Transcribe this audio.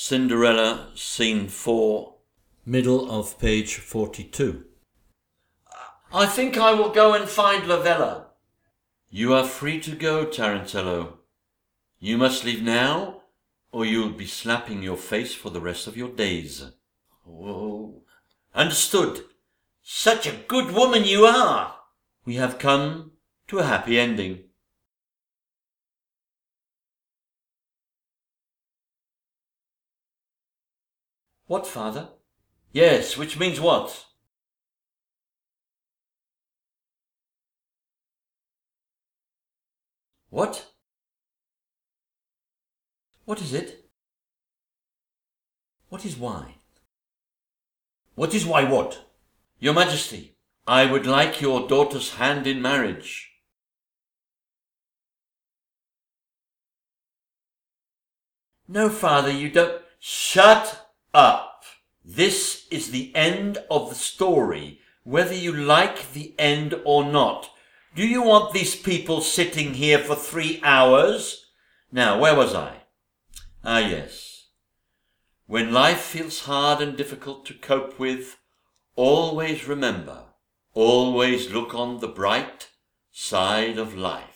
Cinderella, Scene 4, middle of page 42. I think I will go and find Lavella. You are free to go, Tarantello. You must leave now, or you'll be slapping your face for the rest of your days. Oh, understood. Such a good woman you are. We have come to a happy ending. What, father? Yes, which means what? What? What is it? What is why? What is why what? Your Majesty, I would like your daughter's hand in marriage. No, father, you don't. Shut up. This is the end of the story, whether you like the end or not. Do you want these people sitting here for 3 hours? Now, where was I? Ah, yes. When life feels hard and difficult to cope with, always remember, always look on the bright side of life.